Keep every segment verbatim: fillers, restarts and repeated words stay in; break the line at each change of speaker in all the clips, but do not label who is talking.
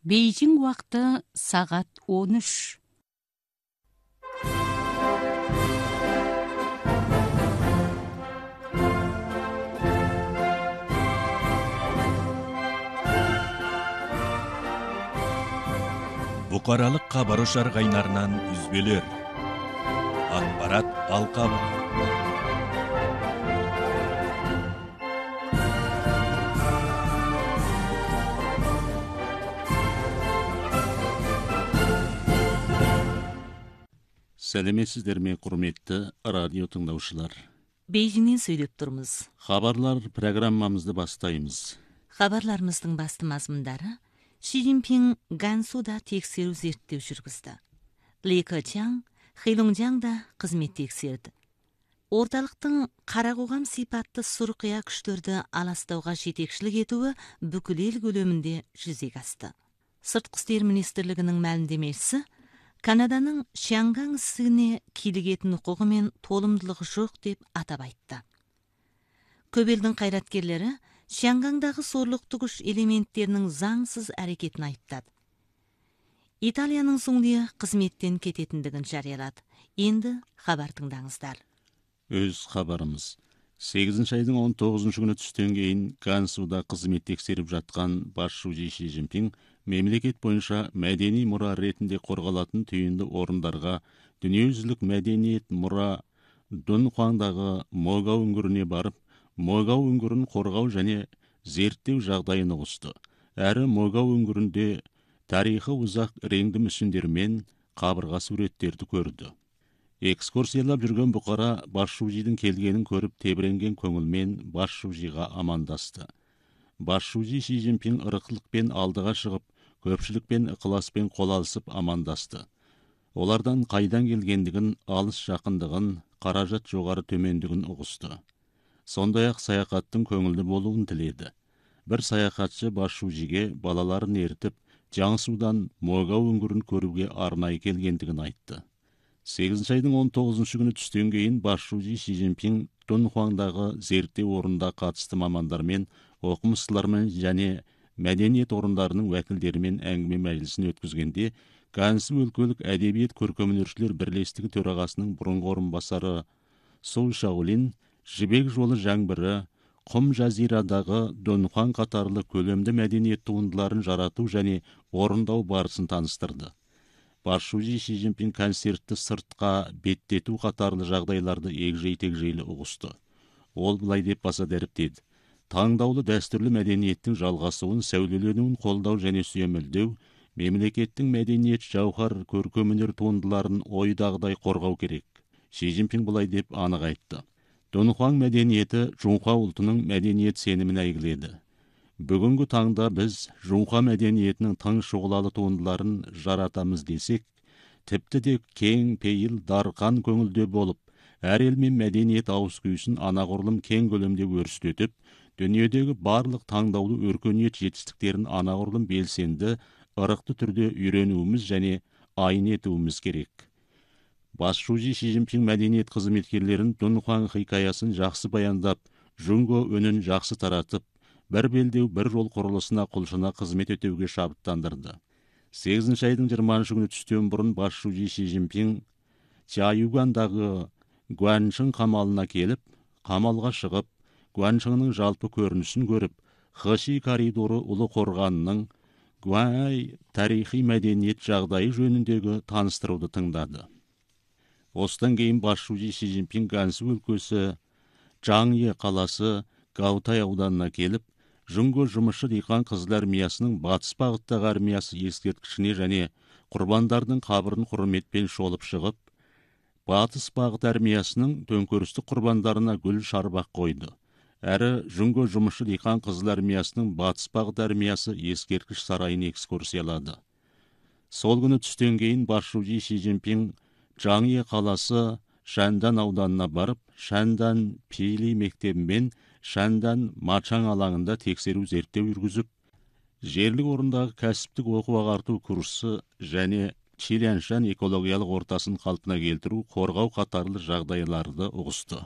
Бейжің уақыты сағат он үш.
Бұқаралық хабар ошар кайнарынан үзбелер. Ақпарат алқабы. Сәлеметсіздер ме, құрметті радио тыңдаушылар.
Бейжіңнен сөйлеп тұрмыз.
Хабарлар программамызды бастаймыз.
Хабарларымыздың басты мазмұндары: Ши Цзиньпин Гансуда тексеру зерттеу жүргізді. Ли Кечан Хэйлунцзянда қызмет тексерді. Орталықтың қара қоғам сипатты сұрқия күштерді аластауға жетекшілік етуі бүкіл ел көлемінде жүзеге асты. Сыртқы істер министрлігінің мәлімдемесі Канаданың Шианган ісігіне килігетін құқығы мен толымдылығы жоқ деп атап айтты. Көп елдің қайраткерлері Шиангандағы сорлықты күш элементтерінің заңсыз әрекетін айыптады. Италияның соңлия қызметтен кететіндігін жариялады. Енді хабар тыңдаңыздар.
Өз хабарымыз. сегізінші айдың он тоғызыншы күні түстен кейін Гансуда қызмет тексеріп жатқан басшысы Ши Цзиньпин мемлекет бойынша мәдени мұра ретінде қорғалатын түйінді орындарға дүниежүзілік мәдениет мұра Дунхуандағы Могау үңгіріне барып, Могау үңгірін қорғау және зерттеу жағдайын ұғысты. Әрі Могау үңгірінде тарихы ұзақ реңді мүсіндер мен қабырға суреттерді көрді. Экскурсиялап жүрген бұқара басшысының келгенін көріп тебіренген көңілмен басшысыға амандасты. Басшысы Ши Цзиньпин ырықлықпен алдыға шығып, көпшілікпен ықыласпен қол алысып амандасты. Олардан қайдан келгендігін, алыс жақындығын, қаражат жоғары төмендігін ұғысты. Сондай-ақ саяхаттың көңілді болуын тіледі. Бір саяхатшы басшысыға балаларын ертіп, Жаңсудан Могау үңгірін көруге арнайы келгендігін айтты. сегізінші айдың он тоғызыншы күні түстен кейін басшысы Ши Цзиньпин Дунхуандағы зерттеу орнында қатысты мамандармен, оқымыстылармен және мәдениет орындарының уәкілдерімен әңгіме мәжілісін өткізгенде, Гансу өлкөлік әдебиет көркемөнершілер бірлестігі төрағасының бұрынғы орынбасары Су Шаолин Жібек жолы жаңбыры, Құм жазирадағы Дунхуан қатарлы көлемді мәдениет туындыларын жарату және орындау барысын таныстырды. Басшысы Ши Цзиньпин концертті сыртқа беттету қатарлы жағдайларды егжей-тегжейлі ұғысты. Ол былай деп баса дәріптеді: таңдаулы дәстүрлі мәдениеттің жалғасуын, сәулеленуін қолдау және сүйемелдеу, мемлекеттің мәдениет жауһар көркемөнер туындыларын ойдағыдай қорғау керек. Ши Цзиньпин былай деп анық айтты: Дунхуан мәдениеті Жунхуа ұлтының мәдениет сенімін әйгіледі. Бүгінгі таңда біз Жунхуа мәдениетінің тың шұғылалы туындыларын жаратамыз десек, тіпті де кең пейіл дарқан көңілде болып, әр елмен мәдениет ауыз күйсін анағұрлым кең көлемде өрістетіп, дүниедегі барлық таңдаулы өркениет жетістіктерін анағұрлым белсенді, ырықты түрде үйренуіміз және айын етуіміз керек. Басшысы Ши Цзиньпин мәдениет қызметкерлерін Дунхуан хикаясын жақсы баяндап, Жунго үнін жақсы таратып, бір белдеу бір жол құрылысына құлшына қызмет өтеуге шабыттандырды. сегізінші айдың жиырмасыншы күні түстен бұрын басшысы Ши Цзиньпин Чаюгандағы Гуаншың қамалына келіп, қамалға шығып, Гуаншыңның жалпы көрінісін көріп, Хэши коридоры ұлы қорғанының Гуай тарихи мәдениет жағдайы жөніндегі таныстыруды тыңдады. Осыдан кейін басшысы Ши Цзиньпин Гансу өлкесі Жаңе қаласы Гаутай ауданына келіп, Жунго жұмысшы диқан қызыл армиясының батыс бағыттағы армиясы ескерткішіне және құрбандардың қабырын құрметпен шолып шығып, батыс бағыт армиясының төңкерістік құрбандарына гүл шарбақ қойды. Әрі Жунго жұмысшы диқан қызыл армиясының батыс бағыт армиясы ескерткіш сарайын экскурсиялады. Сол күні түстен кейін басшысы Ши Цзиньпин Жаңе қаласы Шандан ауданына барып, Шандан Пили мектебімен Шандан Мачаң алаңында тексеру зерттеу жүргізіп, жерлік орындағы кәсіптік оқу ағарту курсы және Чиляншан экологиялық ортасын қалпына келтіру, қорғау қатарлы жағдайларды ұғысты.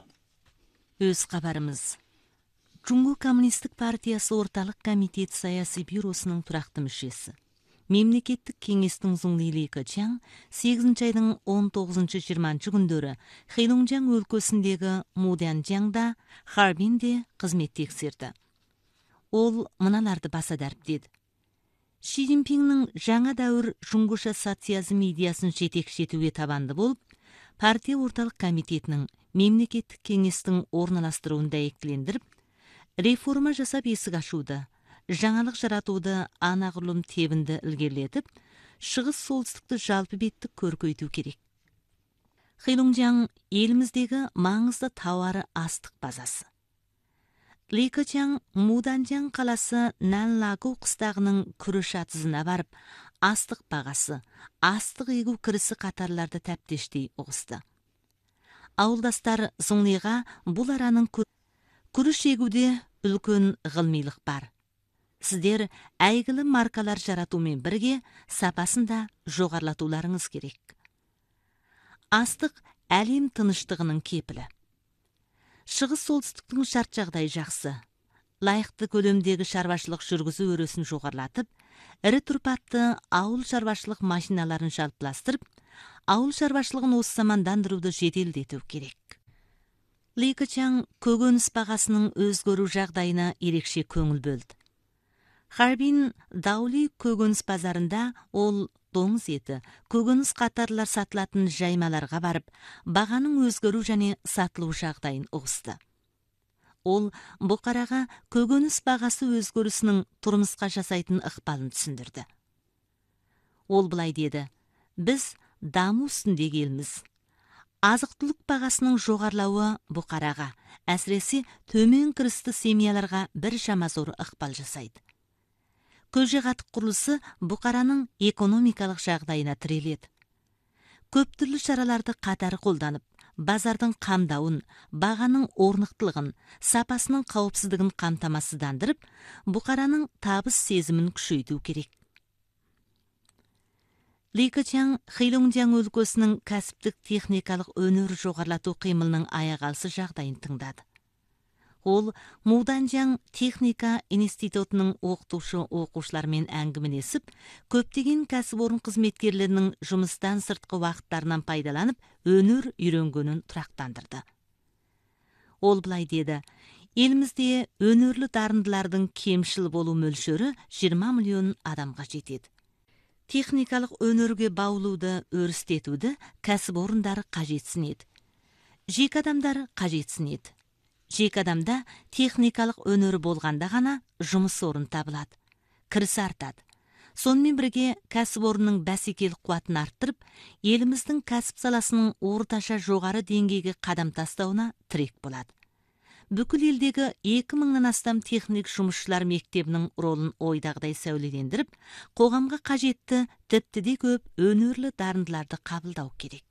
Өз хабарымыз. Жунго коммунистік партиясы орталық комитет саяси бюросының тұрақты мүшесі. мемлекеттик кеңестин зуңли Ли Кечаң сегизинчи айдын он тогузунчу жыйырманчы күндөрү Хэйлунжяң өлкөсүндөгү Муданжаңда, Харбинде кызмет текшерди. Ол мыналарды баса дарптеді. Ши Цзиньпиннің жаңа дәуір Жуңгуша социализм идеясын жетекшетуге табанды болып, партия орталық комитетінің мемлекеттік кеңестің орналастыруын дәйектілендіріп, реформа жасап есік ашуды, жаңалық жаратуды анағұрлым тебінді ілгерілетіп, шығыс солтүстікті жалпы беттік көркейту керек. Хэйлунжяң еліміздегі маңызды тауары астық базасы. Ли Кечаң Муданжаң қаласы Нанлагу қыстағының күріш атызына барып, астық бағасы, астық егу кірісі қатарларды тәптештей ұғысты. Ауылдастар Зуңлиға бұл араның күріш егуде үлкен ғылмилық бар. Сіздер әйгілі маркалар жаратумен бірге сапасында жоғарлатуларыңыз керек. Астық әлем тыныштығының кепілі. Шығыс солтүстіктің шарт жағдай жақсы. Лайықты көлемдегі шаруашылық жүргізу өресін жоғарлатып, ірі тұрпатты ауыл шаруашылық машиналарын жалпыластырып, ауыл шаруашылығын осы замандандыруды жеделдету керек. Ли Кечаң көкөніс бағасының өзгеру жағдайына ерекше көңіл бөлді. Харбин Даули көкөніс базарында ол доңыз еті, көкөніс қатарлар сатылатын жаймаларға барып, бағаның өзгеру және сатылу жағдайын ұғысты. Ол бұқараға көкөніс бағасы өзгерісінің тұрмысқа жасайтын ықпалын түсіндірді. Ол былай деді: біз даму үстіндегі елміз. Азық-түлік бағасының жоғарлауы бұқараға, әсіресе төмен кірісті семьяларға бір шама зор ықпал жасайды. Көкжиғатық құрылысы бұқараның экономикалық жағдайына тіреледі. Көп түрлі шараларды қатар қолданып, базардың қамдауын, бағаның орнықтылығын, сапасының қауіпсіздігін қамтамасыздандырып, бұқараның табыс сезімін күшейту керек. Ли Кечаң Хэйлунжяң өлкөсінің кәсіптік техникалық өнер жоғарлату қимылының аяқалысы жағдайын тыңдады. Ол Муданжаң техника институтының оқытушы оқушылармен әңгімелесіп, көптеген кәсіпорын қызметкерлерінің жұмыстан сыртқы уақыттарынан пайдаланып, өнер үйренгенін тұрақтандырды. Ол былай деді: елімізде өнерлі дарындылардың кемшіл болу мөлшері жиырма миллион адамға жетеді. Техникалық өнерге баулуды өрістетуді кәсіпорындары қажетсінеді. Жеке адамдар қажетсінеді. Жеке адамда техникалық өнері болғанда ғана жұмыс орын табылады, кіріс артады. Сонымен бірге кәсіпорынның бәсекелік қуатын арттырып, еліміздің кәсіп саласының орташа жоғары деңгейге қадам тастауына тірек болады. Бүкіл елдегі екі мыңнан астам техник жұмысшылар мектебінің ролын ойдағыдай сәулелендіріп, қоғамға қажетті тіпті де көп өнерлі дарындыларды қабылдау керек.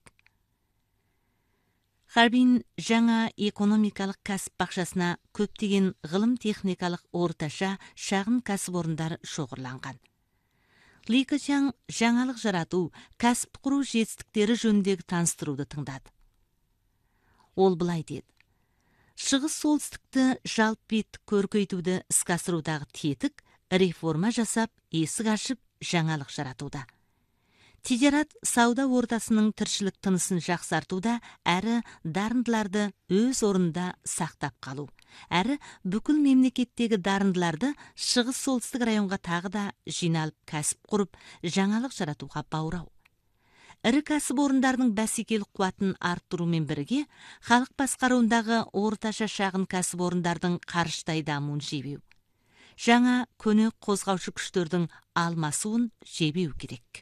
Харбин жаңа экономикалық кәсіп бақшасына көптеген ғылым техникалық орташа шағын кәсіпорындар шоғырланған. Ли Кечаң жаңалық жарату, кәсіп құру жетістіктері жөніндегі таныстыруды тыңдады. Ол былай деді: шығыс солтүстікті жалпы беттік көркейтуді іске асырудағы тетік реформа жасап, есік ашып, жаңалық жаратуда. Тижарат сауда ортасының тіршілік тынысын жақсартуда, әрі дарындыларды өз орнында сақтап қалу, әрі бүкіл мемлекеттегі дарындыларды шығыс солтүстік районға тағы да жиналып кәсіп құрып, жаңалық жаратуға баурау. Ірі кәсіп орындардың бәсекелік қуатын арттырумен бірге, халық басқаруындағы орташа шағын кәсіп орындардың қарыштай дамуын жебеу. Жаңа көне қозғаушы күштердің алмасуын жебеу керек.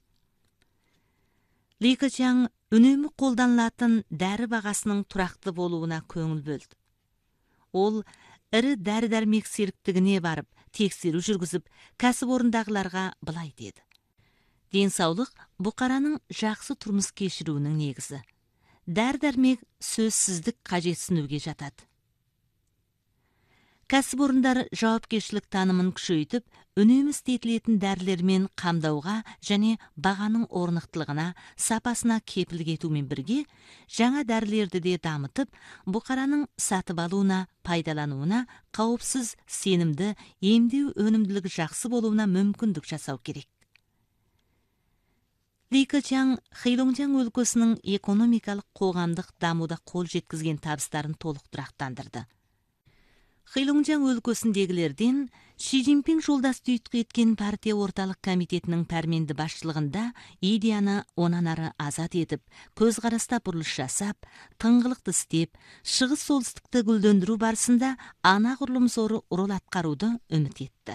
Ли Кечаң үнемі қолданылатын дәрі бағасының тұрақты болуына көңіл бөлді. Ол ірі дәрі-дәрмек серіктігіне барып, тексеру жүргізіп, кәсіпорындағыларға былай деді: денсаулық бұқараның жақсы тұрмыс кешіруінің негізі. Дәрі-дәрмек сөзсіздік қажетсінуге жатады. Кәсіпорындар жауапкершілік танымын күшейтіп, үнемі істетілетін дәрілермен қамдауға және бағаның орнықтылығына, сапасына кепілдік етумен бірге, жаңа дәрілерді де дамытып, бұқараның сатып алуына, пайдалануына, қауіпсіз, сенімді, емдеу өнімділігі жақсы болуына мүмкіндік жасау керек. Ли Кечаң Хэйлонжаң өлкөсүнүн экономикалык коомдук дамууда кол жеткизген табыстарын толук турактандырды. Хэйлонжаң өлкөсүндөгүлөрдүн Ши Цзиньпин жолдастык эткен партия орталык комитетинин пәрменди башчылыгында идеяны онан ары азат этип, көз караста бурулуш жасап, тыңгылыкты истеп, чыгыс солтүстүктү гүлдөндүрүү барысында ана курулум зору рол аткарууду үмүт этти.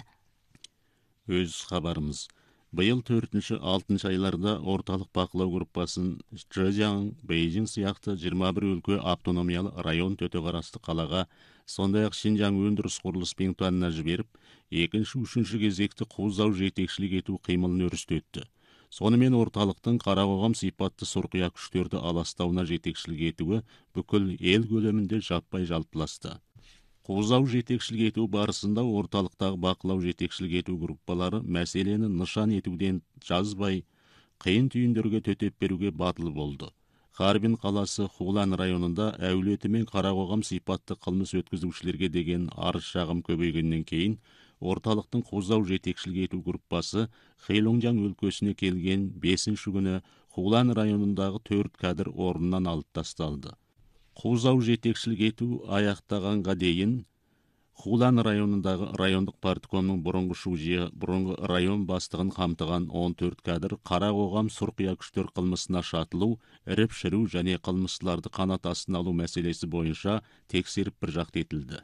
Өз хабарымыз. Быйыл төртүнчү алтынчы айларда орталык бакылоо группасын Чжэцзян, Бейжиң сыяктуу жыйырма бир өлкө автономиялы район төтө карасты калага, сондай ак Шинжаң өндүрүс курулуш пиңтуанына жиберип, экинчи үчүнчү кезекти кууздау жетекчилик этүү кыймылын өрүстөттү. Сонымен орталыктын кара когом сыйпатты суркуя күчтөрдү аластауына жетекчилик этүүгө бүкүл эл көлөмүндө жаппай жалпылашты. Кууздау жетекчилик этүү барысында орталыктагы бакылау жетекчилик этүү группалары маселени нышан этүүдөн жазбай, кыйын түйүндөргө төтөп берүүгө батыл болду. Харбин каласы Хулан районунда әулети мен кара когом сыйпатты кылмыш өткүзүүчүлөргө деген арыз шагым көбөйгөндөн кийин орталыктын кууздау жетекчилик этүү группасы Хэйлонжаң өлкөсүнө келген бешинчи күнү Хулан районундагы төрт кадр ордунан алып тасталды. Кууздау жетекчилик этүү аяктаганга дейин Хулан районундагы райондук парткомдун бурунку шужия, бурунку район бастыгын камтыган он төрт кадр кара когом суркуя күчтөр кылмысына шатылуу, ирип-ширүү жана кылмыштууларды канат астына алуу маселеси боюнча текшерип бир жакта этилди.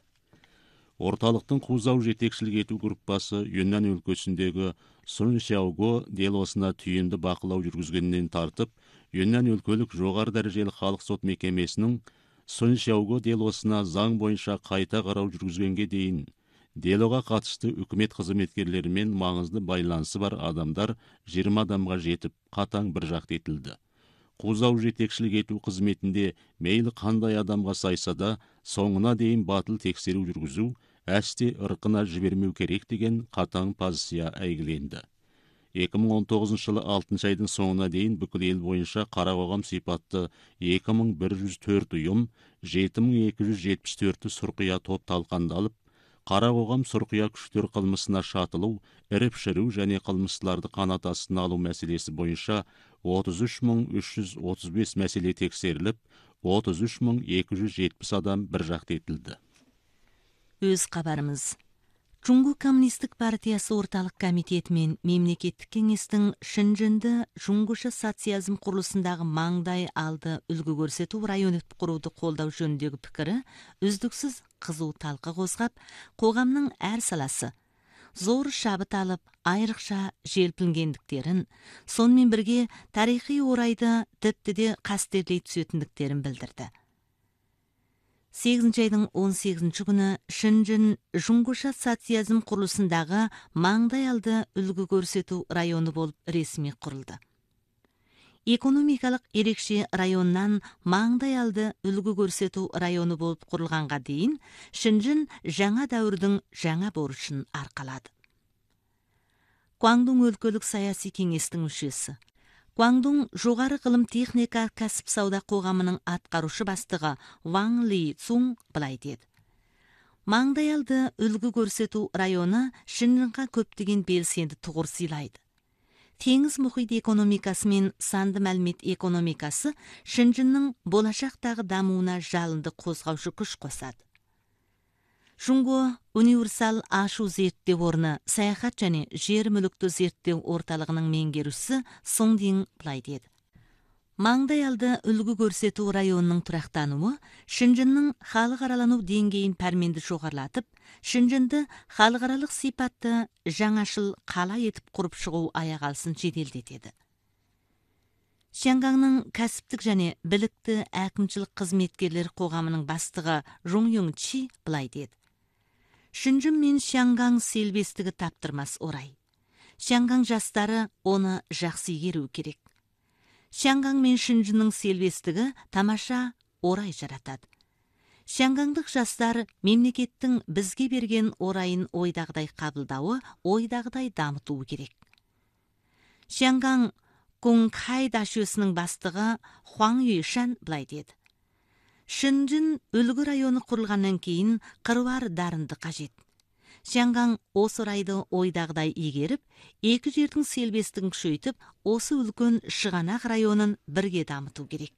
Орталыктын кууздау жетекчилик этүү группасы Юньнан өлкөсүндөгү Сун Сяого делосуна түйүндү бакылоо жүргүзгөндөн тартып, Юньнан өлкөлүк жогору дарежелик калк сот мекемесинин Сун Сяого делосуна заң боюнча кайта кароо жүргүзгөнгө дейин делого катыштуу өкмөт кызматкерлери менен маңызды байланышы бар адамдар жыйырма адамга жетип, катаң бир жакта этилди. Кууздау жетекчилик этүү кызметинде мейли кандай адамга сайса да, соңуна дейин батыл текшерүү жүргүзүү, әсте ыркына жибермөө керек деген катаң позиция айгиленди. эки миң он тогузунчу жылы алтынчы айдын соңуна дейин бүкүл эл боюнча кара когом сыйпатты эки миң бир жүз төрт уюм, жети миң эки жүз жетимиш төртү суркуя топ талкандалып, кара когом суркуя күчтөр кылмысына шатылуу, ирип-ширүү жана кылмыштууларды канат астына алуу маселеси боюнча отуз үч миң үч жүз отуз беш маселе текшерилип, отуз үч миң эки жүз жетимиш адам бир жакта этилди.
Өз кабарымыз. Жуңгу коммунисттик партиясы орталык комитети мен мемлекеттик кеңестин Шэньчжэнде жуңгуша социализм курулусундагы маңдай алды үлгү көрсөтүү районун курууду колдоо жөнүндөгү пикири үздүксүз кызуу талкы козгап, коомдун ар саласы зор шабыт алып, айрыкча желпингендиктерин, сонун менен бирге тарыхый орайды типтиде кастерлей түсөтүндүктөрүн билдирди. сегизинчи айдын он сегизинчи күнү Шэньчжэн жуңгуша социализм курулусундагы маңдай алды үлгү көрсөтүү району болуп ресми курулду. Экономикалык эрекче районунан маңдай алды үлгү көрсөтүү району болуп курулганга дейин Шэньчжэн жаңа дәүрдүн жаңа борушун аркалады. Гуандун өлкөлүк саясий кеңестин мүчөсү, Гуандун жогору кылым техника касып сауда коомунун аткарушы бастыгы Ван Ли Цун былай деди. Маңдай алды үлгү көрсөтүү району Шэньчжэнга көптөгөн белсенди тугур сыйлайды. Теңиз мухит экономикасы мен санды маалымат экономикасы Шэньчжэннин болашактагы дамууна жалынды козгоочу күч косат. Жуңгу универсал ашуу зерттөө орну саяхат жана жер мүлүктү зерттөө орталыгынын меңгерүүчүсү Суң Дин былай деди. Маңдай алды үлгү көрсөтүү районунун турактануу Шэньчжэннин халык аралануу деңгейин пәрменди жогорулатып, Шэньчжэнди халык аралык сыйпатты жаңашыл кала этип куруп чыгуу аяк алысын жеделдетеди. Шангаңнын касыптык жана биликтүү акимчилик кызметкерлери коомунун бастыгы Жун Юң Чи былай деди. Шэньчжэн мен Шангаң селбестиги таптырмас орай. Шангаң жастары оны жакшы игерүү керек. Шангаң мен Шэньчжэннин селбестиги тамаша орай жаратат. Шангаңдык жастар мемлекеттин бизге берген орайын ойдагыдай кабылдауы, ойдагыдай дамытуу керек. Шангаң Гуңхай дашөсүнүн бастыгы Хуаң Юйшан былай деди. Шэньчжэн үлгү району курулгандан кийин кырбар дарынды кажет. Шангаң осы орайды ойдағыдай игеріп, екі жердің селбестігін күшейтіп, осы үлкен шығанақ районын бірге дамыту керек.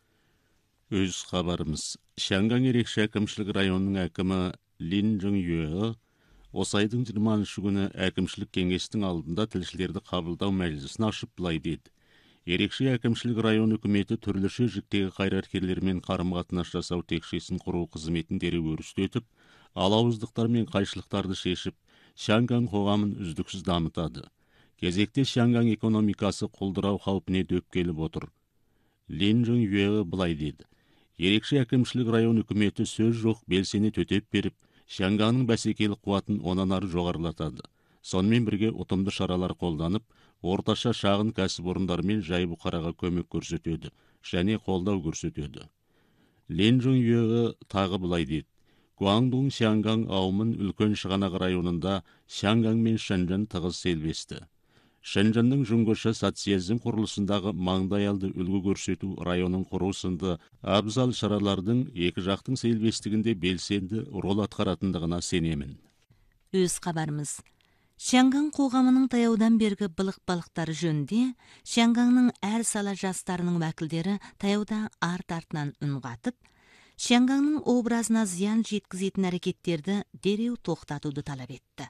Өз хабарымыз. Шангаң ерекше әкімшілік районының әкімі Лин Жың-юэ осы айдың жиырмасыншы күні әкімшілік кеңестің алдында тілшілерді қабылдау мәжілісін ашып былай деді. Ерекше әкімшілік район үкіметі түрліше жіктегі қайраткерлермен қарым-қатынас жасау текшесін құру қызметін дереу өрістетіп, алауыздықтар мен қайшылықтарды шешіп, Шангаң қоғамын үздіксіз дамытады. Кезекте Шангаң экономикасы құлдырау қаупіне дөп келіп отыр. Лин Жың-юэ былай деді. Ерекше әкімшілік район үкіметі сөз жоқ белсене төтеп беріп, Шангаңның бәсекелік қуатын онан ары жоғарылатады. Сонымен бірге ұтымды шаралар қолданып, орташа шағын кәсіпорындармен жай бұқараға көмек көрсетеді және қолдау көрсетеді. Лин Жың-юэ тағы былай деді. Гуандун Шангаң ауымын үлкен шығанақ районында Шангаң мен Шэньчжэн тығыз селбесті. Шэньчжэннің жүңгішы социализм құрылысындағы маңдайалды үлгі көрсету районын құру сынды абзал шаралардың екі жақтың селбестігінде белсенді рол атқаратындығына сенемін.
Өз хабарымыз. Шангаң қоғамының таяудан бергі былық-балықтары жөнінде Шангаңның әр сала жастарының уәкілдері таяуда арт-артынан үн қатып, Шангаңның образына зиян жеткізетін әрекеттерді дереу тоқтатуды талап етті.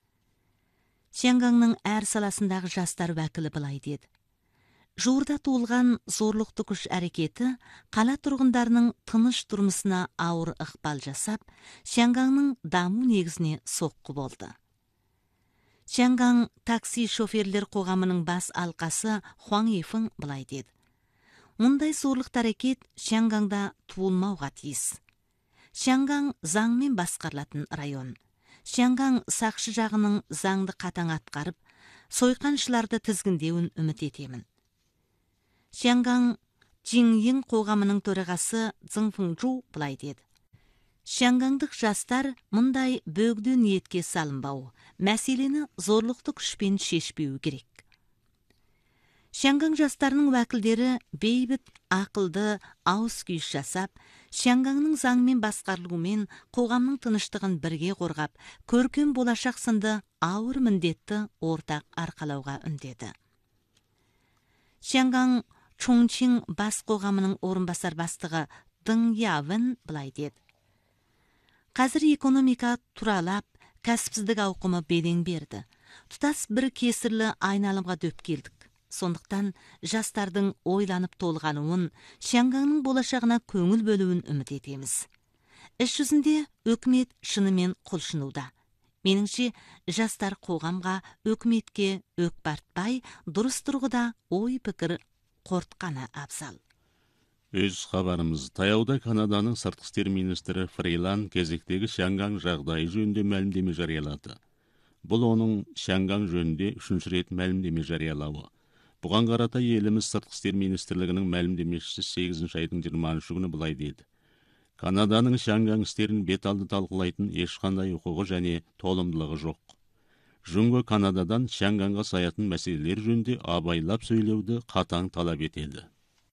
Шангаңның әр саласындағы жастар уәкілі былай деді. Жуырда туылған зорлықты күш әрекеті қала тұрғындарының тыныш тұрмысына ауыр ықпал жасап, Шангаңның даму негізіне соққы болды. Шангаң такси шоферлер қоғамының бас алқасы Хуаң Ефің былай деді. Мұндай зорлықты әрекет Шангаңда туылмауға тиіс. Шангаң заңмен басқарылатын район. Шангаң сақшы жағының заңды қатаң атқарып, сойқаншыларды тізгіндеуін үміт етемін. Шангаң Жиңйың қоғамының төрағасы Цзыңфыңжу былай деді. Шангаңдық жастар мұндай бөгде ниетке салынбау, мәселені зорлықты күшпен шешпеу керек. Шангаң жастарының уәкілдері бейбіт, ақылды, ауыз күйіс жасап, Шангаңның заңмен басқарылуымен қоғамның тыныштығын бірге қорғап, көркем болашақ сынды ауыр міндетті ортақ арқалауға үндеді. Шангаң Чоңчиң бас қоғамының орынбасар бастығы Дың Явын былай деді. Қазір экономика туралап, кәсіпсіздік ауқымы белең берді. Тұтас бір кесірлі айналымға дөп келдік. Сондықтан жастардың ойланып толғануын, Шангаңның болашағына көңіл бөлуін үміт етеміз. Іс жүзінде үкімет шынымен құлшынуда. Меніңше, жастар қоғамға, үкіметке өкпартпай, дұрыс тұрғыда ой пікір қортқаны абзал.
Өз хабарымыз. Таяуда Канаданың сыртқы істер министрі Фрилан кезектегі Шангаң жағдайы жөнінде мәлімдеме жариялады. Бұл оның Шангаң жөнінде үшінші рет мәлімдеме жариялауы. Бұған қарата еліміз сыртқы істер министрлігінің мәлімдемешісі сегізінші айдың жиырмасыншы күні былай деді. Канаданың Шангаң істерін бет алды талқылайтын ешқандай құқығы және толымдылығы жоқ. Жүңгі Канададан Шангаңға саятын мәселелер жөнінде абайлап сөйлеуді қатаң талап етеді.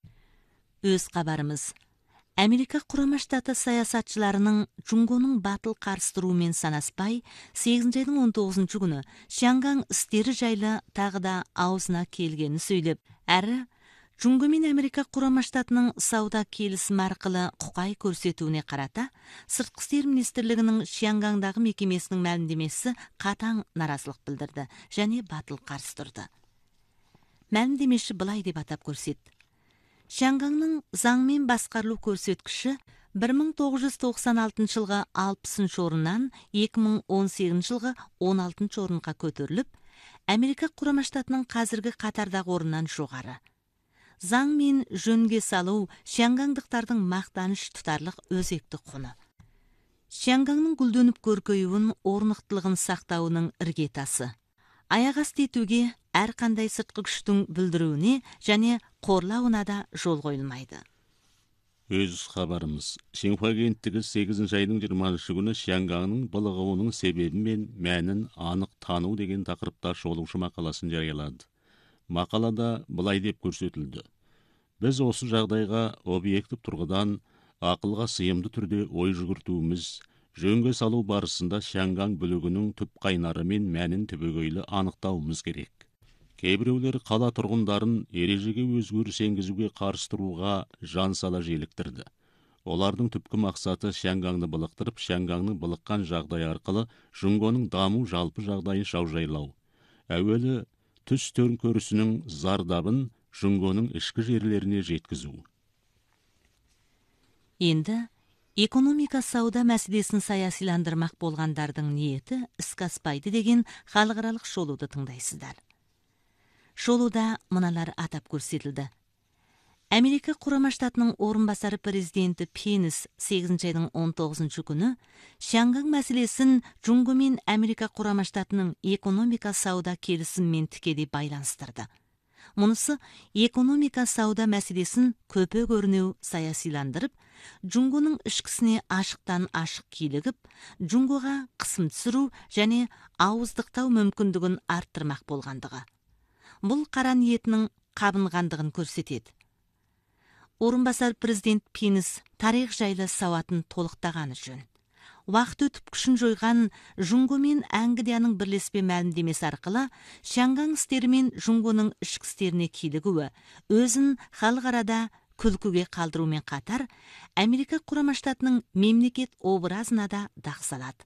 Өз хабарымыз. Америка Құрама Штаты саясатшыларының Жүңгоның батыл қарыстыруымен санаспай, сегізінші айдың он тоғызыншы күні Шангаң істері жайлы тағы да аузына келгені сөйлеп, әрі Жүңгі мен Америка Құрама Штатының сауда келісім арқылы құқай көрсетуіне қарата, сыртқы істер министрлігінің Шангаңдағы мекемесінің мәлімдемесі қатаң наразылық білдірді және батыл қарсы тұрды. Мәлімдемеші былай деп атап көрсетті. Шангаңның заңмен басқарылу көрсеткіші бір мың тоғыз жүз тоқсан алтыншы жылғы алпысыншы орыннан екі мың он сегізінші жылғы он алтыншы орынға көтеріліп, Америка Құрама Штатының қазіргі қатардағы орыннан жоғары. Заң мен жөнге салу шангаңдықтардың мақтаныш тұтарлық өзекті құны. Шангаңның гүлденіп көркеюін, орнықтылығын сақтауының іргетасы. Аяқ асты етуге әрқандай сыртқы күштің бүлдіруіне және қорлауына да жол қойылмайды.
Өз хабарымыз. Синьхуа агенттігі сегізінші айдың жиырмасыншы күні Шангаңның былығуының себебі мен мәнін анық тану деген тақырыпта шолушы мақаласын жариялады. Мақалада былай деп көрсетілді. Біз осы жағдайға объектив тұрғыдан ақылға сыйымды түрде ой жүгіртуіміз, жөнге салу барысында Шангаң бүлігінің түп қайнары мен мәнін түбегейлі анықтауымыз керек. Кейбіреулер қала тұрғындарын ережеге өзгеріс енгізуге қарсы тұруға жан сала желіктірді. Олардың түпкі мақсаты Шангаңды былықтырып, Шангаңның былыққан жағдай арқылы Жұңгоның даму жалпы жағдайын шаужайлау. Әуелі түс төрінкөрісінің зардабын Жұңгоның ішкі жерлеріне жеткізу.
Енді экономика сауда мәселесін саясиландырмақ болғандардың ниеті іске аспайды деген халықаралық шолуды тыңдайсыздар. Шолуда мыналар атап көрсетілді. Америка Құрама Штатының орынбасары президенті Пенс сегізінші айдың он тоғызыншы күні Шангаң мәселесін Жұңго мен Америка Құрама Штатының экономика сауда келісімімен тікелей байланыстырды. Мұнысы экономика сауда мәселесін көпе көрінеу саясиландырып, Жұңгоның ішкісіне ашықтан ашық килігіп, Жұңгоға қысым түсіру және ауыздықтау мүмкіндігін арттырмақ болғандығы. Бұл қара ниетінің қабынғандығын көрсетеді. Орынбасар президент Пенс тарих жайлы сауатын толықтағаны жөн. Уақыт өтіп күшін жойған Жұңго мен Англияның бірлеспе мәлімдемесі арқылы Шангаң істері мен Жұңгоның ішкі істеріне килігуі өзін халықарада күлкіге қалдырумен қатар, Америка Құрама Штатының мемлекет образына да дақ салады.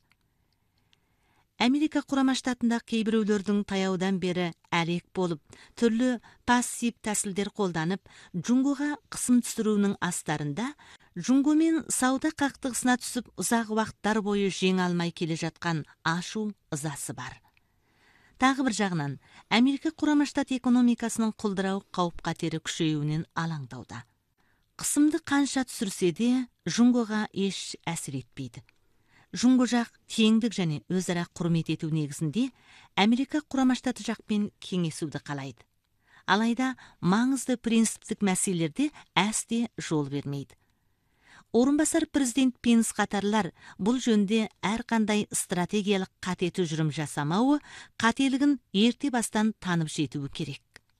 Америка Құрама Штатында кейбіреулердің таяудан бері әлек болып, түрлі пассив тәсілдер қолданып, Жұңгоға қысым түсіруінің астарында Жұңго мен сауда қақтығысына түсіп ұзақ уақыттар бойы жеңе алмай келе жатқан ашу ызасы бар. Тағы бір жағынан, Америка Құрама Штат экономикасының құлдырау қауіп-қатері күшеюінен алаңдауда. Қысымды қанша түсірсе де, Жұңгоға еш әсер етпейді. Жұңго жақ теңдік және өзара құрмет ету негізінде Америка Құрама Штаты жақпен кеңесуді қалайды. Алайда маңызды принциптік мәселелерде әсте жол бермейді. Орынбасар президент Пенс қатарлар бұл жөнде әрқандай стратегиялық қате тұжырым жасамауы, қателігін ерте бастан танып жетуі керек.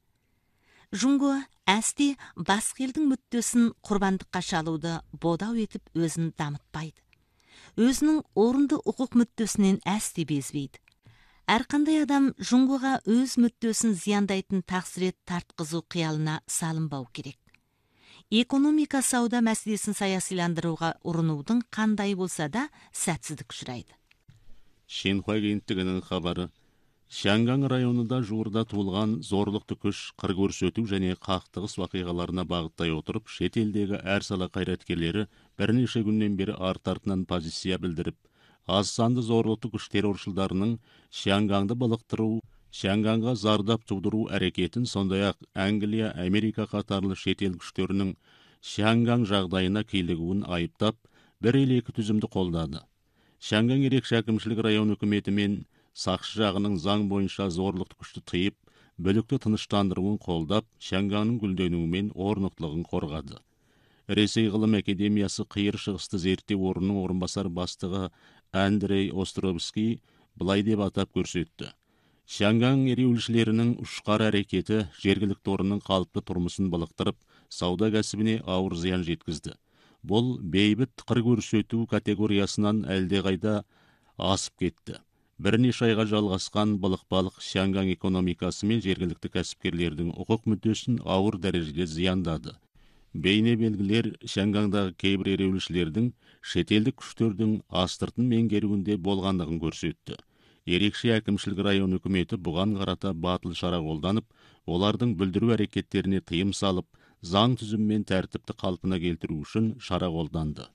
Жұңго әсте басқа елдің мүддесін құрбандыққа шалуды бодау етіп өзін дамытпайды. Өзінің орынды құқық мүддесінен әсте безбейді. Әрқандай адам Жұңгоға өз мүддесін зияндайтын тақсірет тартқызу қиялына салынбау керек. Экономика сауда мәселесін саясиландыруға ұрынудың қандай болса да сәтсіздік ұшырайды.
Шинхуа агенттігінің хабары: Шангаң районында жуырда туылған зорлықты күш, қыр көрсету және қақтығыс вақиғаларына бағыттай отырып, шет елдегі әр сала қайраткерлері бірнеше күннен бері арт-артынан позиция білдіріп, аз санды зорлықты күш терроршылдарының Шангаңды былықтыру, Шангаңға зардап тудыру әрекетін, сондай-ақ Англия, Америка қатарлы шетел күштерінің Шангаң жағдайына килігуін айыптап, бір ел екі түзімді қолдады. Шангаң ерекше әкімшілік район үкіметі мен сақшы жағының заң бойынша зорлықты күшті тыйып, бүлікті тыныштандыруын қолдап, Шангаңның гүлденуі мен орнықтылығын қорғады. Ресей ғылым академиясы қиыр шығысты зерттеу орнының орынбасар бастығы Андрей Островский былай деп атап көрсетті. Шангаң ереуілшілерінің ұшқар әрекеті жергілікті орынның қалыпты тұрмысын былықтырып, сауда кәсібіне ауыр зиян жеткізді. Бұл бейбіт қыр көрсету категориясынан әлдеқайда асып кетті. Бірнеше айға жалғасқан былық-балық Шангаң экономикасы мен жергілікті кәсіпкерлердің құқық мүддесін ауыр дәрежеде зияндады. Бейне белгілер Шангаңдағы кейбір ереуілшілердің шетелдік күштердің астыртын меңгеруінде болғандығын көрсетті. Ерекше әкімшілік район үкіметі бұған қарата батыл шара қолданып, олардың бүлдіру әрекеттеріне тыйым салып, заң түзім мен тәртіпті қалпына келтіру үшін шара қолданды.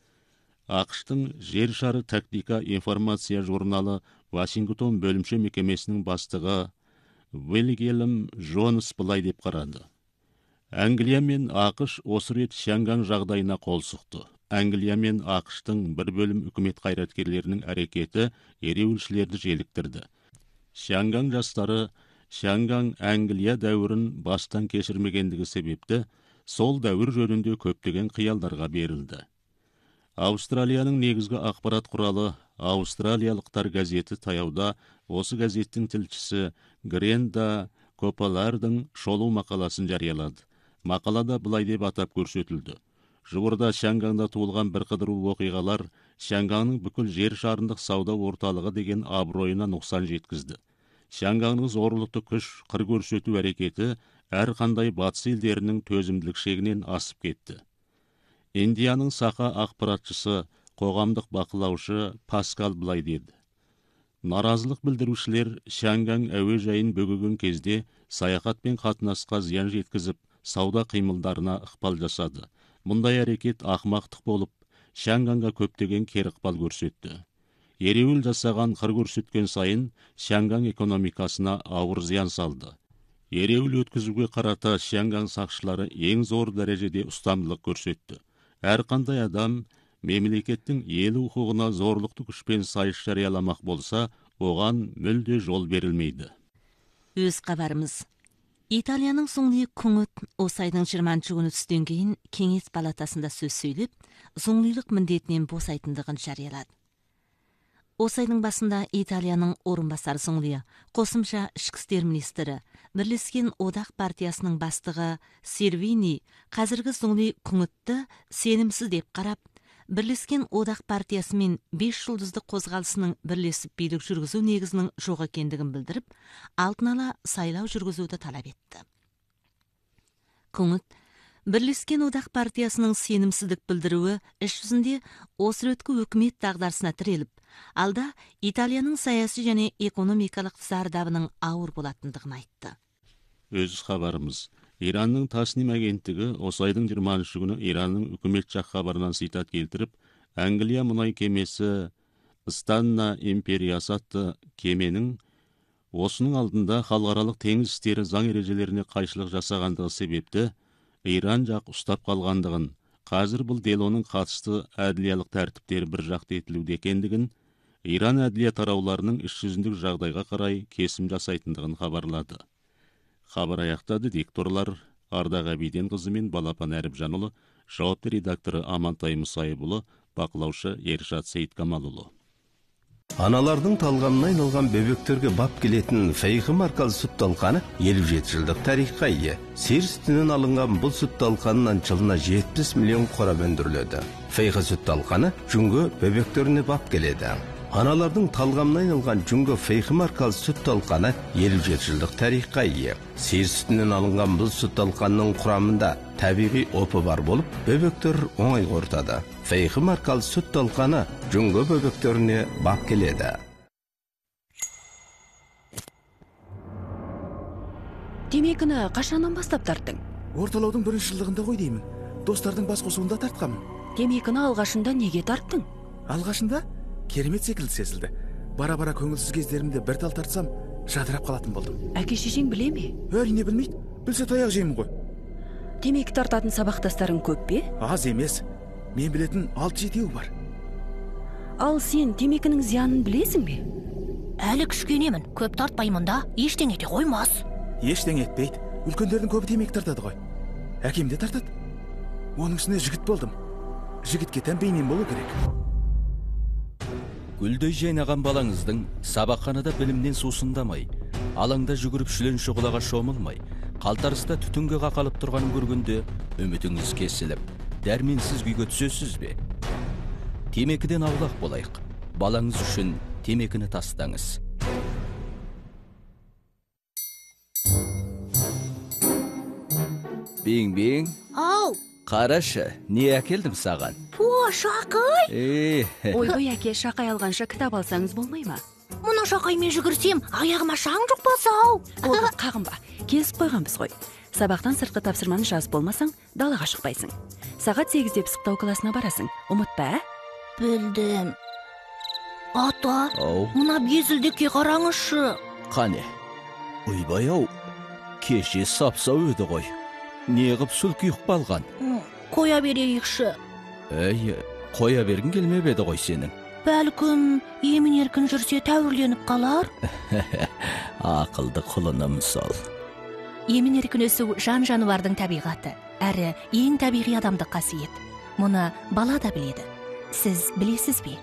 ақш-тың жер шары тактика информация журналы Вашингтон бөлімше мекемесінің бастығы Уильям Джонс былай деп қарады: Англия мен ақш осы рет Шангаң жағдайына қол сұқты. Англия мен ақш-тың бір бөлім үкімет қайраткерлерінің әрекеті ереуілшілерді желіктірді. Шангаң жастары Шангаң Англия дәуірін бастан кешірмегендігі себепті сол дәуір жөнінде көптеген қиялдарға берілді. Аустралияның негізгі ақпарат құралы Аустралиялықтар газеті таяуда осы газеттің тілшісі Гренда Копалардың шолу мақаласын жариялады. Мақалада былай деп атап көрсетілді: Жуырда Шангаңда туылған бір қыдыру оқиғалар Шанганның бүкіл жер шарындық сауда орталығы деген абыройына нұқсан жеткізді. Шанганның зорлықты күш, қыр көрсету әрекеті әр қандай батыс елдерінің төзімділік шегінен асып кетті. Индияның сақа ақпаратшысы, қоғамдық бақылаушы Паскал былай деді: наразылық білдірушілер Шанган әуежайын бөгеген кезде саяхат пен қатынасқа зиян жеткізіп, сауда қимылдарына ықпал жасады. Мұндай әрекет ақымақтық болып, Шанганға көптеген кері ықпал көрсетті. Ереуіл жасаған қыр көрсеткен сайын Шанган экономикасына ауыр зиян салды. Ереуіл өткізуге қарата Шанган сақшылары ең зор дәрежеде ұстамдылық көрсетті. Әрқандай адам мемлекеттің ел құқығына зорлықты күшпен сайыс жарияламақ болса, оған мүлде жол берілмейді.
Өз хабарымыз. Италияның соңлы күңіт осы айдың жиырманыншы күні түстен кейін Кеңес палатасында сөз сөйлеп, соңлылық міндетінен босайтындығын жариялады. Осы айдың басында Италияның орынбасар соңлы қосымша ішкі істер министрі, Бірлескен одақ партиясының бастығы Сервини қазіргі соңлы күңітті сенімсіз деп қарап, Бірлескен одақ партиясы мен бес жұлдызды қозғалысының бірлесіп билік жүргізу негізінің жоқ екендігін білдіріп, алдын ала сайлау жүргізуді талап етті. Күңіт, Бірлескен одақ партиясының сенімсіздік білдіруі іс жүзінде осы реткі өкімет дағдарысына тіреліп, алда Италияның саяси және экономикалық зардабының ауыр болатындығын айтты.
Өз хабарымыз. Иранның Тасним агенттігі осы айдың жиырмасыншы күні Иранның үкімет жақ хабарынан цитат келтіріп, Англия мұнай кемесі Станна империясы атты кеменің осының алдында халықаралық теңіз істері заң ережелеріне қайшылық жасағандығы себепті Иран жақ ұстап қалғандығын, қазір бұл делоның қатысты әділиялық тәртіптері бір жақты етілуде екендігін, Иран әділия тарауларының іс жүзіндік жағдайға қарай кесім жасайтындығын хабарлады. Хабар аяқтады. Дикторлар Ардақ Әбиденқызы мен Балапан Әріпжанұлы, жауапты редакторы Амантай Мұсайыпұлы, бақылаушы Ершат Сейіткамалұлы.
Аналардың талғамына айналған бөбектерге бап келетін Фейхи маркалы сүт талқаны елу жеті жылдық тарихқа ие. Сиыр сүтінен алынған бұл сүт талқанынан жылына жетпіс миллион қорап өндіріледі. Фейхи сүт талқаны жүнгі бөбектеріне бап келеді. Аналардың талғамына айналған жүнгі Фейхи маркалы сүт талқаны елу жеті жылдық тарихқа ие. Сиыр сүтінен алынған бұл сүт талқанының құрамында табиғи опы бар болып, бөбектер оңай қорытады. Фейхи маркалы сүт талқаны жүнгі бөбектеріне бап келеді.
Темекіні қашаннан бастап тарттың?
Орталаудың бірінші жылдығында ғой деймін. Достардың бас қосуында тартқамын.
Темекіні алғашында неге тарттың?
Алғашында керемет секілді сезілді. Бара-бара көңілсіз кездерімде бір тал тартсам, жадырап қалатын болдым.
Әке шешең біле ме?
Әрине білмейді. Білсе таяқ жеймін ғой.
Темекі тартатын сабақтастарың көп пе?
Аз емес. Мен білетін алты жетеу бар.
Ал сен темекінің зиянын білесің бе?
Әлі кішкенемін, көп тартпаймын да, ештеңе де қоймас.
Ештеңе етпейді. Үлкендердің көбі темекі тартады ғой. Әкем де тартады. Оның үстіне жігіт болдым. Жігітке тән бейнем болу керек.
Гүлдей жайнаған балаңыздың сабақханада білімнен сусындамай, алаңда жүгіріп шүлен шұғылаға шомылмай, қалтарыста түтінге қақалып тұрғанын көргенде үмітіңіз кесіліп, дәрменсіз күйге түсесіз бе? Темекіден аулақ болайық. Балаңыз үшін темекіні тастаңыз. Бең-бең.
Ау!
Қарашы, не әкелдім саған?
По, Шақай!
Ой-ой, әке, Шақай алғанша кітап алсаңыз болмай ма?
Мұны Шақаймен жүгірсем, аяғыма шаң жұқпаса-ау.
Олды қағынба, kesіп қойғанбыз ғой. Сабақтан сыртқы тапсырманы жазып болмасаң, далаға шықпайсың. Сағат сегізде пысықтау класына барасың. Ұмытпа, ә?
Білдім. Ата,
Ау.
мұна безілдекке қараңызшы.
Қане, ұйбай-ау, кеше сапсау өді ғой. Неғып сүлкүйік балған?
Қоя берейікші.
Әй, қоя бергін келмеп еді ғой сенің.
Бәлкім, емін еркін жүрсе тәуірленіп қалар.
Ақылды құлыным сол.
Емін еркін өсу жан жануардың табиғаты, әрі ең табиғи адамдық қасиет. Мұны бала да біледі. Сіз білесіз бе?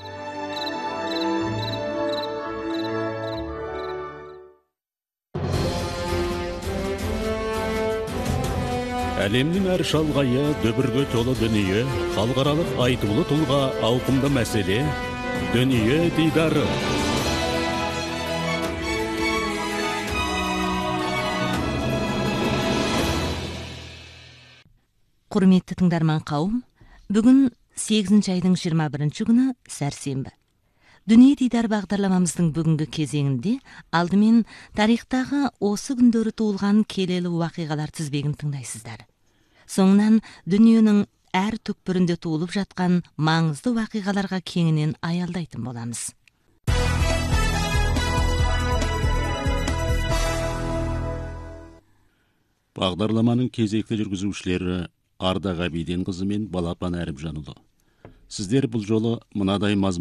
Әлемнің әр шалғайы дүбірге толы дүние, халықаралық айтулы тұлға ауқымды мәселе, дүние дидары.
Құрметті тыңдарман қауым, бүгін сегізінші айдың жиырма бірінші күні сәрсенбі. Дүние дидар бағдарламамыздың бүгінгі кезеңінде алдымен тарихтағы осы күндері туылған келелі уақиғалар тізбегін тыңдайсыздар. Соңынан дүниенің әр түкпірінде туылып жатқан маңызды уақиғаларға кеңінен аялдайтын боламыз.
Бағдарламаның кезекті жүргізушілері Ардақ Абиден қызы мен Балапан Әріпжанұлы. Сіздер бұл жолы мынадай мазмұн